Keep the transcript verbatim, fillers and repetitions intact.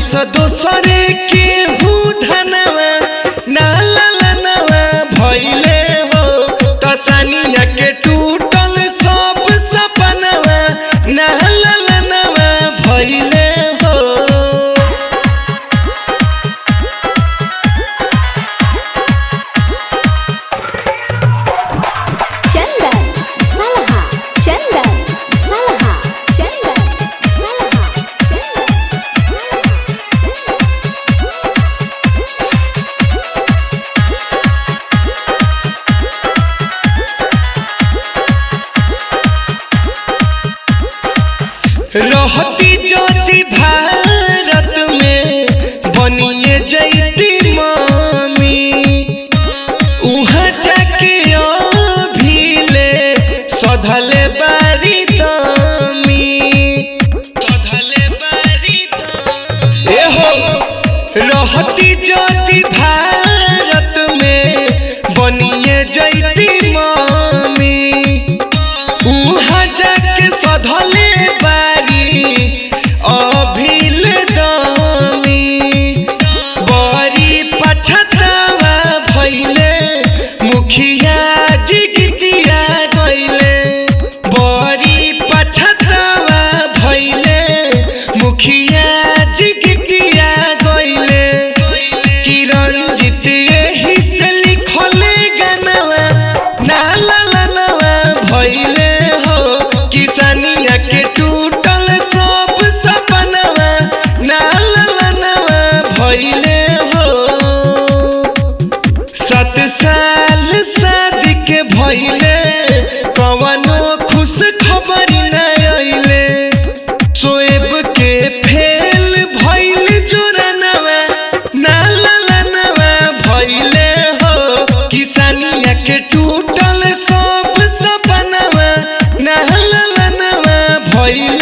दिहलस दोसरे के धनवा ना ललनवा भइले हो त सानिया के टूटल सब सपनवा ना ललनवा भइले हो। चंदन सलहा चंदन सलहा चंदन सलहा चंदन रहती ज्योति भारत में बनिए जैती मामी उहाँ जाके अभिले सधले बारी दामी सधले बारी दामी ए हो रहती ज्योति भारत में बनिए जैती मामी उहाँ जाके सधले अभिल दामी बड़ी पछतावा भइले मुखिया जी गीतिया गइले बड़ी पछतावा भइले मुखिया जी गीतिया गइले कि रंजित एही से लिखले गानवा ना ललनवा भइले हो कि सानिया के टूटल सब सपनवा ना ललनवा भइले हो। सात साल शादी के भइले कवनो खुश खबर ना आइले सोएब के फेल भइल जोरनवा ना ललनवा भइले हो कि सानिया के टूटल सब सपनवा ना ललनवा भइले।